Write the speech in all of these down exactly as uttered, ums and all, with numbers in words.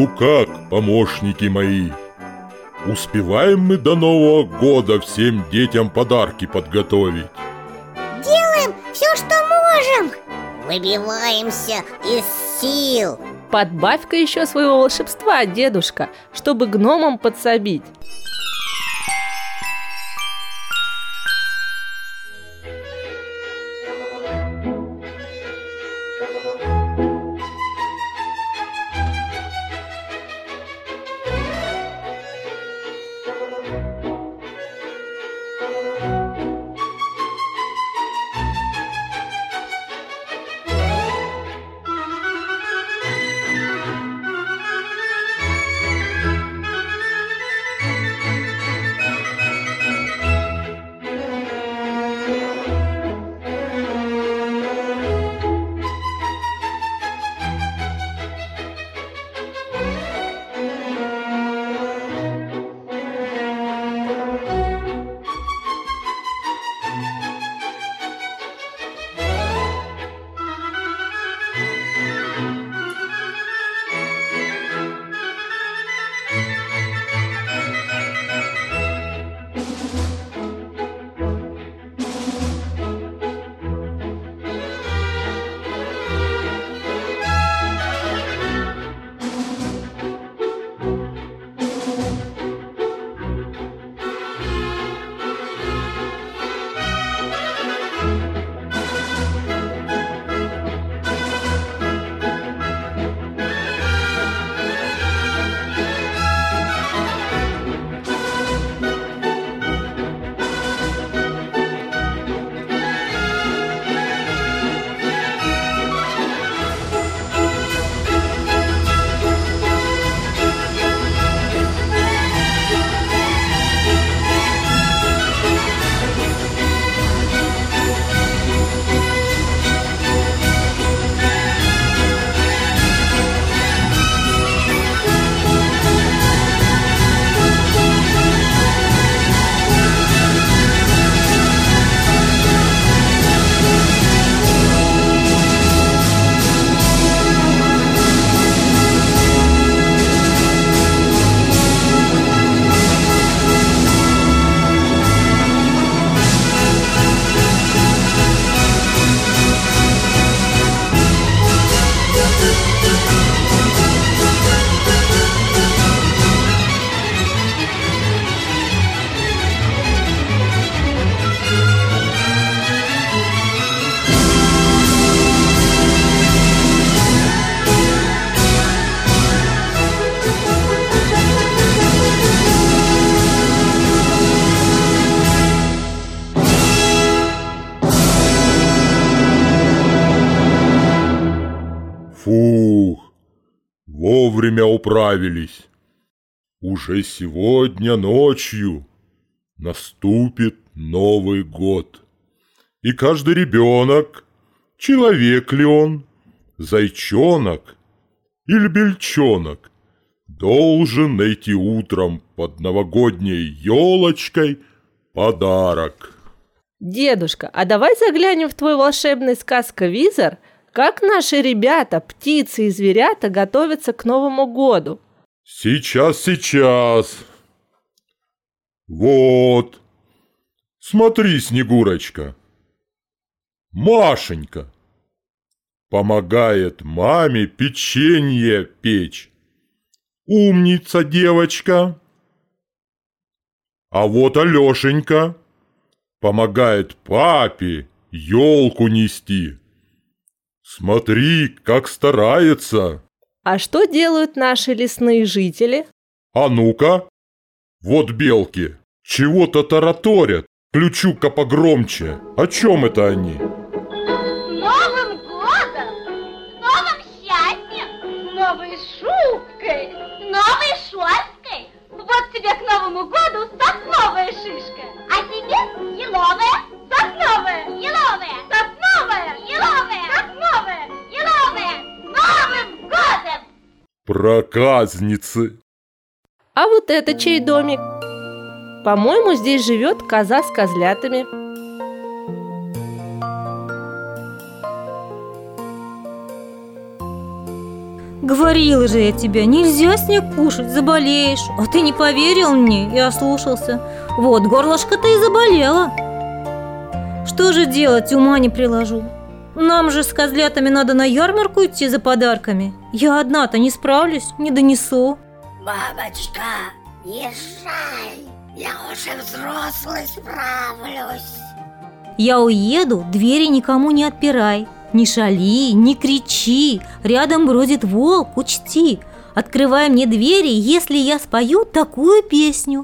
Ну как, помощники мои, успеваем мы до Нового года всем детям подарки подготовить? Делаем все, что можем. Выбиваемся из сил. Подбавь-ка еще своего волшебства, дедушка, чтобы гномам подсобить. Фух, вовремя управились. Уже сегодня ночью наступит Новый год. И каждый ребенок, человек ли он, зайчонок или бельчонок, должен найти утром под новогодней елочкой подарок. Дедушка, а давай заглянем в твой волшебный сказковизор, как наши ребята, птицы и зверята готовятся к Новому году. Сейчас, сейчас. Вот. Смотри, Снегурочка. Машенька помогает маме печенье печь. Умница, девочка. А вот Алешенька помогает папе елку нести. Смотри, как старается. А что делают наши лесные жители? А ну-ка. Вот белки. Чего-то тараторят. Ключу-ка погромче. О чем это они? С Новым годом! С новым счастьем! С новой шубкой! С новой шерсткой! Вот тебе к Новому году сосновая шишка! А тебе еловая, сосновая, еловая, сосновая, еловая, сосновая, еловая! С Новым годом! Проказницы. А вот это чей домик? По-моему, здесь живет коза с козлятами. Говорила же я тебе, нельзя снег кушать, заболеешь. А ты не поверил мне и ослушался. Вот, горлышко-то и заболело. Что же делать, ума не приложу. Нам же с козлятами надо на ярмарку идти за подарками. Я одна-то не справлюсь, не донесу. Бабочка, езжай, я уже взрослый, справлюсь. Я уеду, двери никому не отпирай. Не шали, не кричи, рядом бродит волк, учти. Открывай мне двери, если я спою такую песню.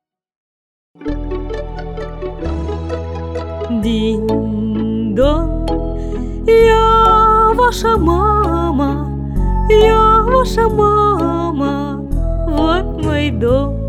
Динь-дон, я ваша мама, я ваша мама, вот мой дом.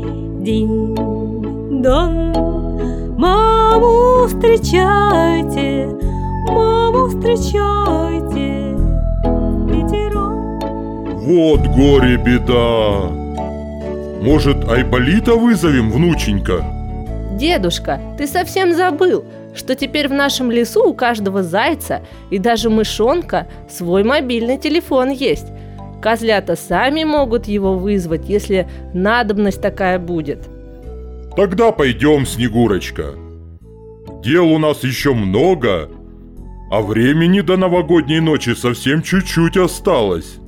Динь-дон, маму встречайте, маму встречайте, ветерок. Вот горе-беда. Может, Айболита вызовем, внученька? Дедушка, ты совсем забыл, что теперь в нашем лесу у каждого зайца и даже мышонка свой мобильный телефон есть. Козлята сами могут его вызвать, если надобность такая будет. Тогда пойдем, Снегурочка. Дел у нас еще много, а времени до новогодней ночи совсем чуть-чуть осталось.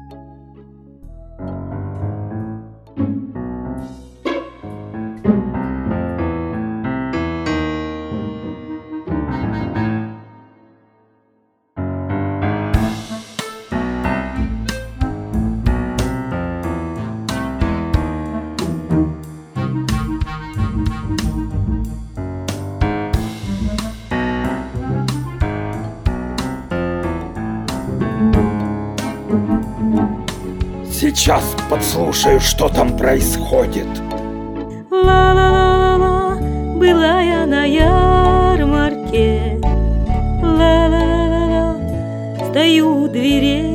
Сейчас подслушаю, что там происходит. Ла-ла-ла-ла, была я на ярмарке. Ла-ла-ла-ла, стою у дверей.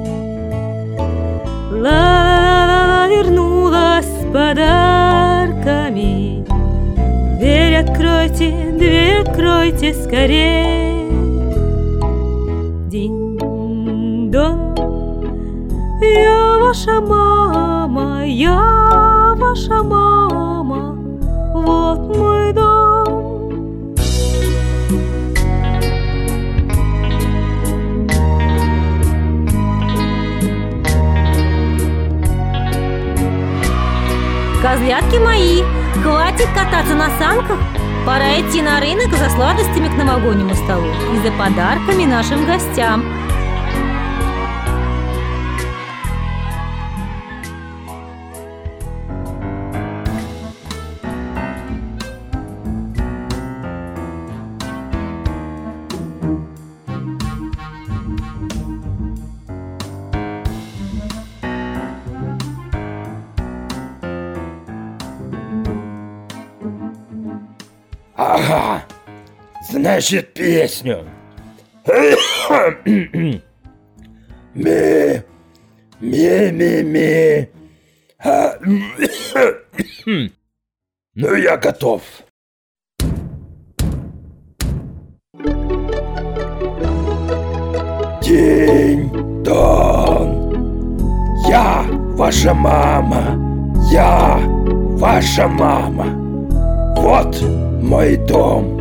Ла-ла-ла, вернулась с подарками. Дверь откройте, дверь откройте скорей. Динь-дон, я ваша мама, я ваша мама, вот мой дом. Козлятки мои, хватит кататься на санках. Пора идти на рынок за сладостями к новогоднему столу и за подарками нашим гостям. Ага, значит, песню. Ми, ми, ми, ми. А, ну, я готов. Динь-дон, я ваша мама, я ваша мама. Вот мой дом.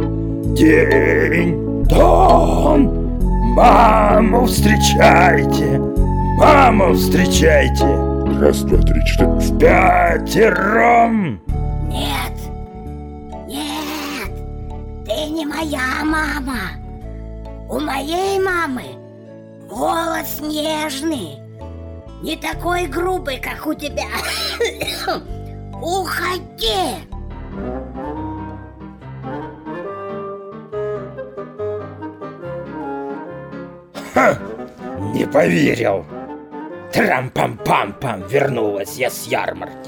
Динь-дон, маму встречайте, маму встречайте. Раз, два, три, четыре. В пятером. Нет, нет, ты не моя мама. У моей мамы голос нежный, не такой грубый, как у тебя. Уходи. Ха, не поверил. Трам-пам-пам-пам, вернулась я с ярмарки.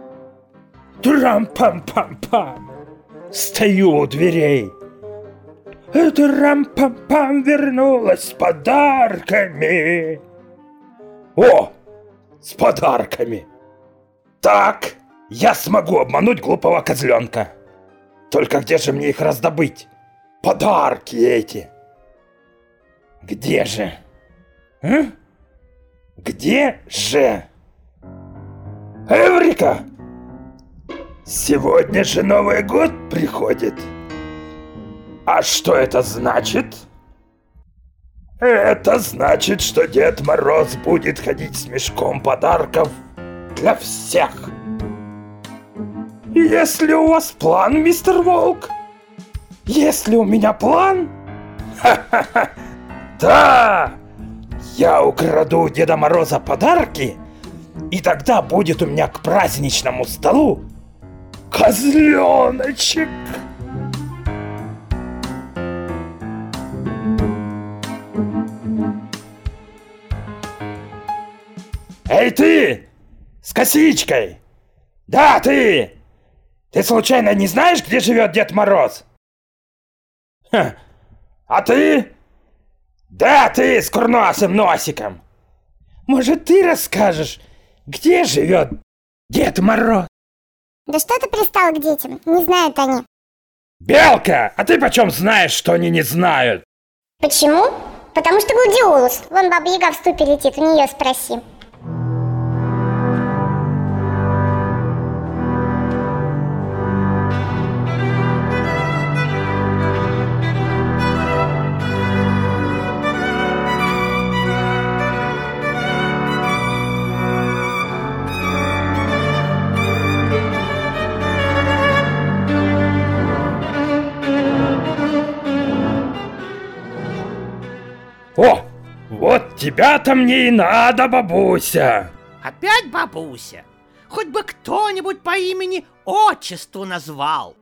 Трам-пам-пам-пам, стою у дверей. Трам-пам-пам, вернулась с подарками. О, с подарками. Так, я смогу обмануть глупого козленка. Только где же мне их раздобыть? Подарки эти. Где же? А? Где же? Эврика! Сегодня же Новый год приходит. А что это значит? Это значит, что Дед Мороз будет ходить с мешком подарков для всех. Есть ли у вас план, мистер Волк? Есть ли у меня план? Ха-ха-ха! Да! Я украду у Деда Мороза подарки, и тогда будет у меня к праздничному столу козленочек. Эй ты! С косичкой! Да, ты! Ты случайно не знаешь, где живет Дед Мороз? Ха. А ты? Да, ты с курносым носиком! Может, ты расскажешь, где живет Дед Мороз? Да что ты пристал к детям? Не знают они. Белка, а ты почем знаешь, что они не знают? Почему? Потому что Гладиолус. Вон Баба Яга в ступе летит, у нее спроси. О, вот тебя-то мне и надо, бабуся. Опять бабуся? Хоть бы кто-нибудь по имени-отчеству назвал.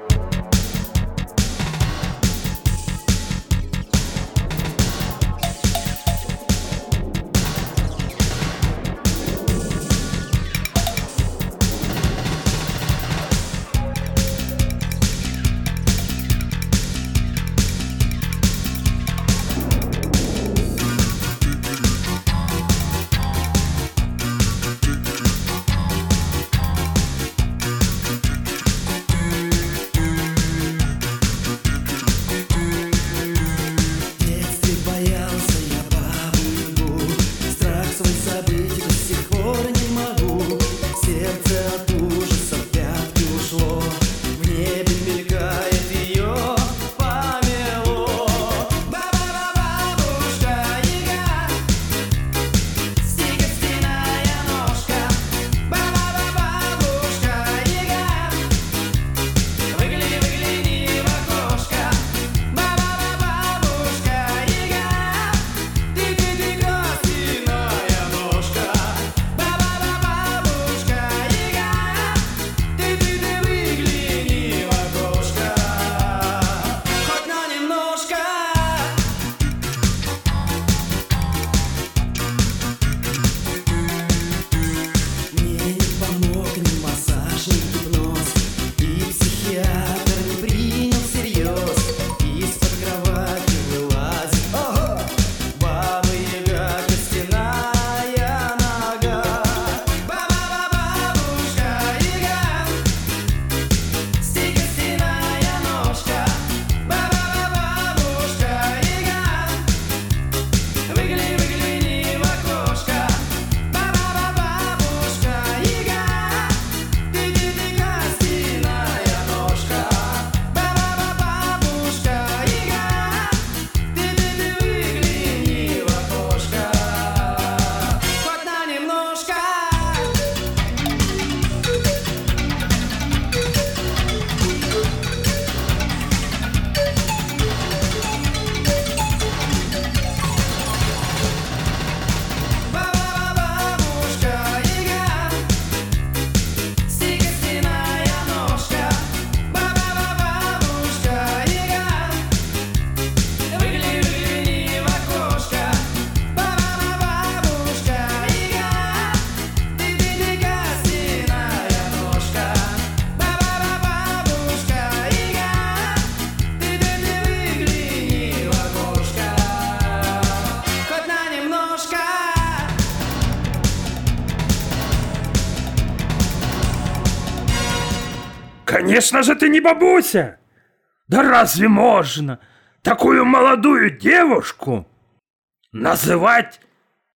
Конечно же ты не бабуся! Да разве можно такую молодую девушку называть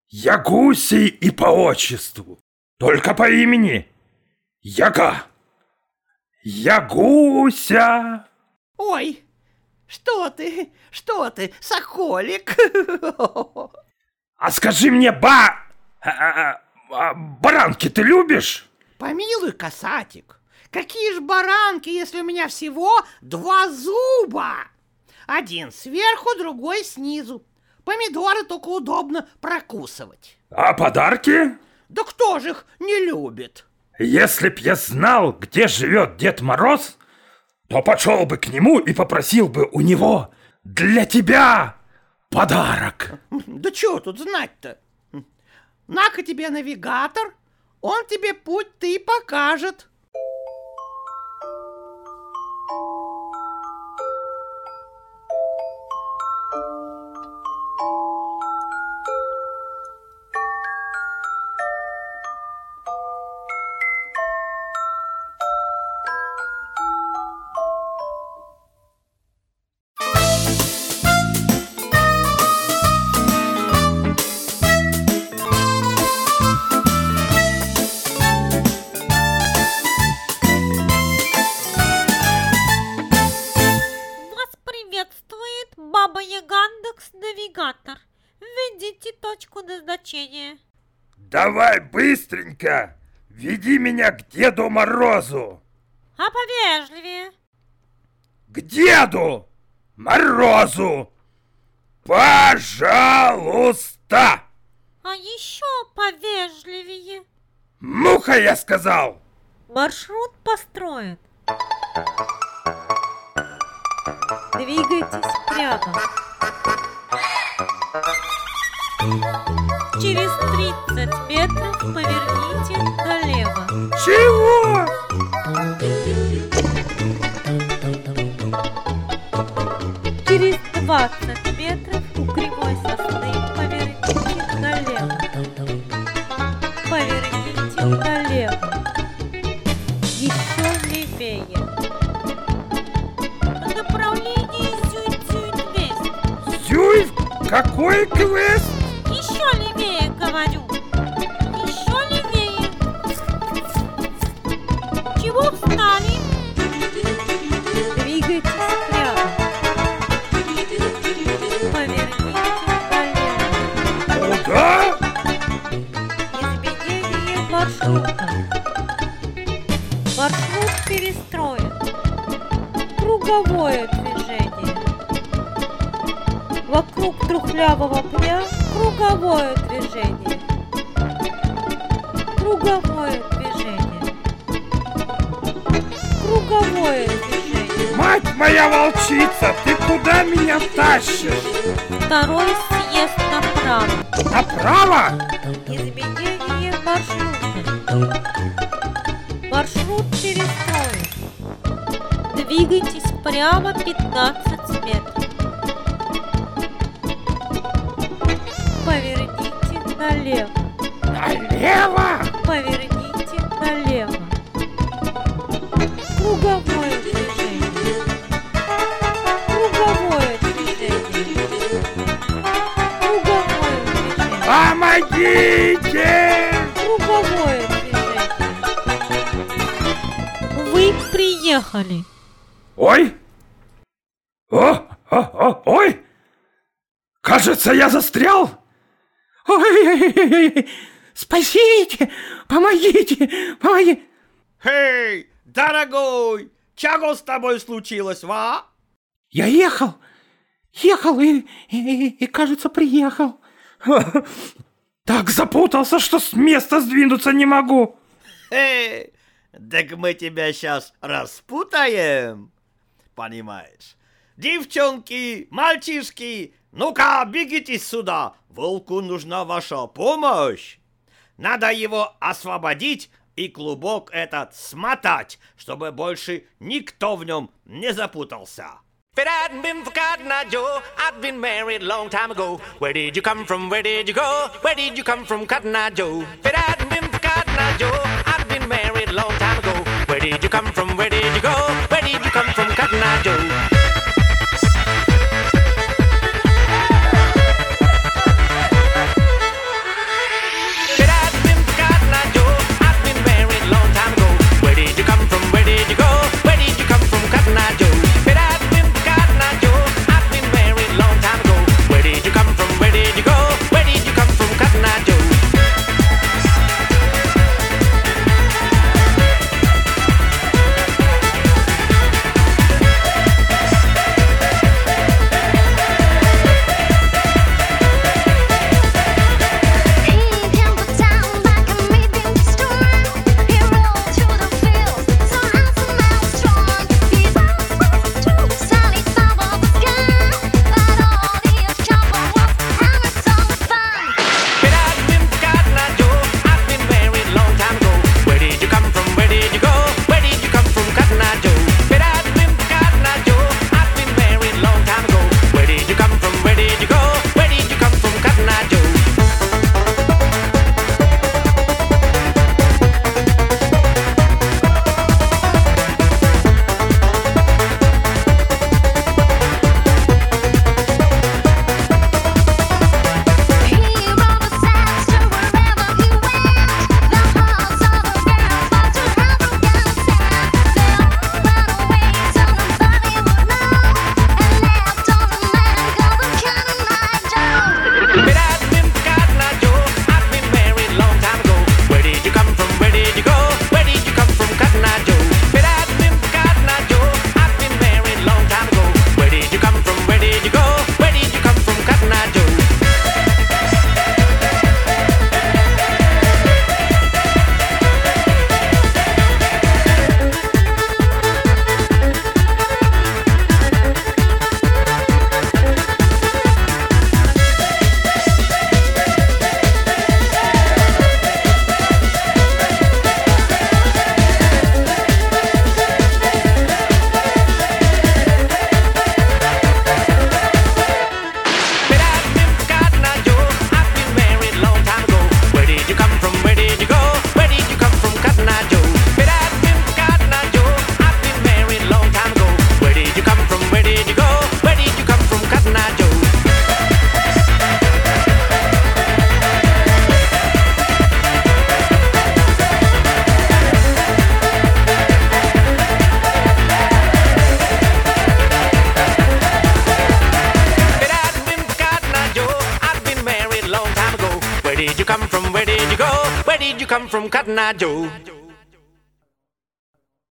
Ягусей и по отчеству. Только по имени Яга. Ягуся. Ой, что ты, что ты, соколик? А скажи мне, ба... а, а, а, баранки ты любишь? Помилуй, касатик, какие ж баранки, если у меня всего два зуба? Один сверху, другой снизу. Помидоры только удобно прокусывать. А подарки? Да кто же их не любит? Если б я знал, где живет Дед Мороз, то пошел бы к нему и попросил бы у него для тебя подарок. Да чего тут знать-то? На-ка тебе навигатор, он тебе путь-то и покажет. Навигатор. Введите точку назначения. Давай быстренько, веди меня к Деду Морозу. А повежливее. К Деду Морозу. Пожалуйста. А еще повежливее. Ну-ка, я сказал. Маршрут построен. Двигайтесь прямо. Через тридцать метров поверните налево. Чего? Через двадцать метров у кривой сосны поверните налево. Поверните налево. Еще левее. Направление Зюй-Цюй-Вест. Зюй? Какой квест? Еще левее, говорю. Еще левее. Чего встали? Двигайтесь прямо. Поверните налево. Куда? Изменение маршрута. Маршрут перестроен. Круговое движение. Вокруг трухлявого пня круговое движение. Круговое движение. Круговое движение. Мать моя волчица, ты куда меня тащишь? Второй съезд направо. Направо? Изменение маршрута. Маршрут перестроен. Двигайтесь прямо пятнадцать метров. Поверните налево. Налево? Поверните налево. Круговое движение. Круговое движение. Круговое движение. Помогите! Круговое движение. Вы приехали. Ой! О, о, о, ой! Кажется, я застрял! Ой, спасите! Помогите! Помогите! Эй, дорогой, чего с тобой случилось, ва? Я ехал, ехал и, и, и кажется, приехал. Так запутался, что с места сдвинуться не могу. Эй, так мы тебя сейчас распутаем, понимаешь? Девчонки, мальчишки, ну-ка, бегите сюда, волку нужна ваша помощь. Надо его освободить и клубок этот смотать, чтобы больше никто в нем не запутался. If it hadn't been for Cotton Eye Joe, I'd been married a long time ago. Where did you come from? Where did you go? Where did you come from, Cotton Eye Joe? If it hadn't been for Cotton Eye Joe, I'd been married a long time ago. Where did you come from? Where did you go? Where did you come from, Cotton Eye Joe? did you come from? Where did you go? Where did you come from, Cotton Eye Joe?